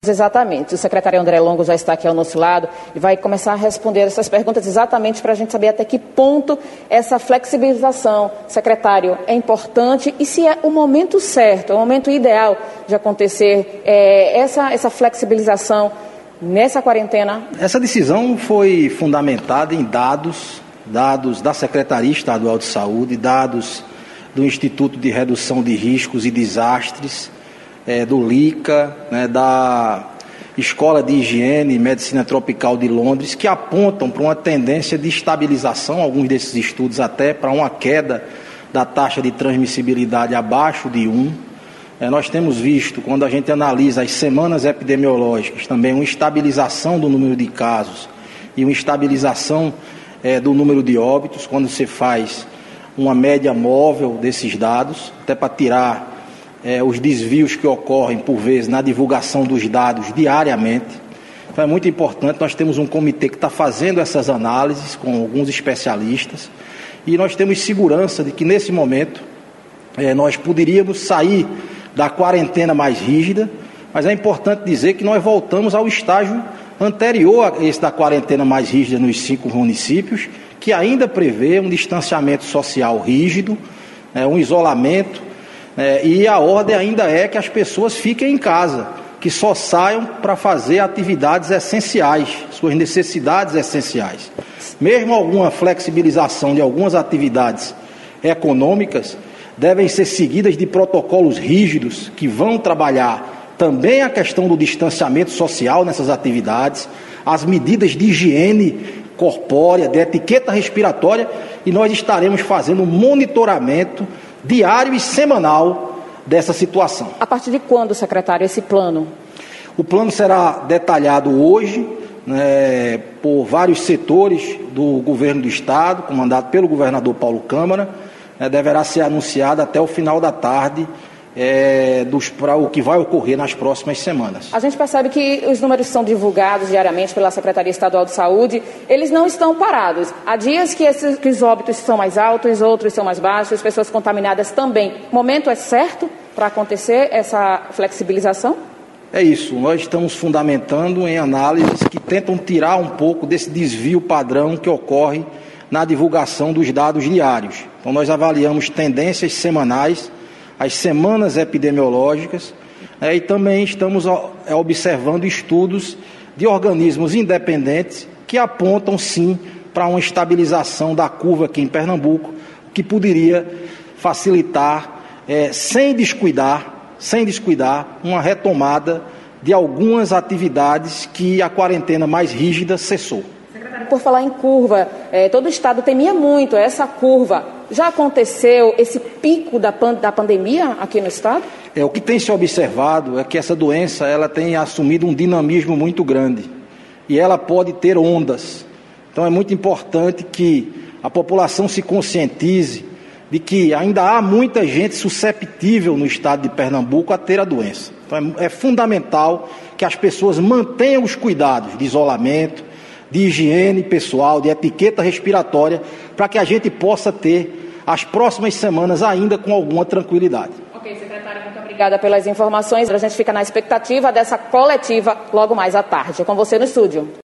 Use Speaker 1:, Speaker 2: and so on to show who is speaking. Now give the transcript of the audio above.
Speaker 1: Exatamente. O secretário André Longo já está aqui ao nosso lado e vai começar a responder essas perguntas exatamente para a gente saber até que ponto essa flexibilização, secretário, é importante e se é o momento certo, é o momento ideal de acontecer essa flexibilização nessa quarentena.
Speaker 2: Essa decisão foi fundamentada em dados da Secretaria Estadual de Saúde, dados do Instituto de Redução de Riscos e Desastres, do LICA, da Escola de Higiene e Medicina Tropical de Londres, que apontam para uma tendência de estabilização, alguns desses estudos até para uma queda da taxa de transmissibilidade abaixo de 1. Nós temos visto, quando a gente analisa as semanas epidemiológicas, também uma estabilização do número de casos e uma estabilização do número de óbitos, quando se faz uma média móvel desses dados, até para tirar os desvios que ocorrem, por vezes, na divulgação dos dados diariamente. Então é muito importante, nós temos um comitê que está fazendo essas análises com alguns especialistas e nós temos segurança de que, nesse momento, nós poderíamos sair da quarentena mais rígida, mas é importante dizer que nós voltamos ao estágio anterior a esse da quarentena mais rígida nos 5 municípios, que ainda prevê um distanciamento social rígido, um isolamento, e a ordem ainda é que as pessoas fiquem em casa, que só saiam para fazer atividades essenciais, suas necessidades essenciais. Mesmo alguma flexibilização de algumas atividades econômicas devem ser seguidas de protocolos rígidos que vão trabalhar também a questão do distanciamento social nessas atividades, as medidas de higiene corpórea, de etiqueta respiratória, e nós estaremos fazendo um monitoramento diário e semanal dessa situação.
Speaker 1: A partir de quando, secretário, esse plano?
Speaker 2: O plano será detalhado hoje, por vários setores do governo do Estado, comandado pelo governador Paulo Câmara, deverá ser anunciado até o final da tarde, para o que vai ocorrer nas próximas semanas.
Speaker 1: A gente percebe que os números são divulgados diariamente pela Secretaria Estadual de Saúde, eles não estão parados. Há dias que os óbitos são mais altos, outros são mais baixos, as pessoas contaminadas também. O momento é certo para acontecer essa flexibilização?
Speaker 2: É isso, nós estamos fundamentando em análises que tentam tirar um pouco desse desvio padrão que ocorre na divulgação dos dados diários. Então nós avaliamos tendências semanais, as semanas epidemiológicas, e também estamos observando estudos de organismos independentes que apontam sim para uma estabilização da curva aqui em Pernambuco, que poderia facilitar, sem descuidar, uma retomada de algumas atividades que a quarentena mais rígida cessou.
Speaker 1: Por falar em curva, todo o estado temia muito essa curva. Já aconteceu esse pico da pandemia aqui no estado?
Speaker 2: O que tem se observado é que essa doença ela tem assumido um dinamismo muito grande e ela pode ter ondas. Então é muito importante que a população se conscientize de que ainda há muita gente susceptível no estado de Pernambuco a ter a doença. Então é fundamental que as pessoas mantenham os cuidados de isolamento, de higiene pessoal, de etiqueta respiratória, para que a gente possa ter as próximas semanas ainda com alguma tranquilidade.
Speaker 1: Ok, secretário, muito obrigada pelas informações. A gente fica na expectativa dessa coletiva logo mais à tarde. É com você no estúdio.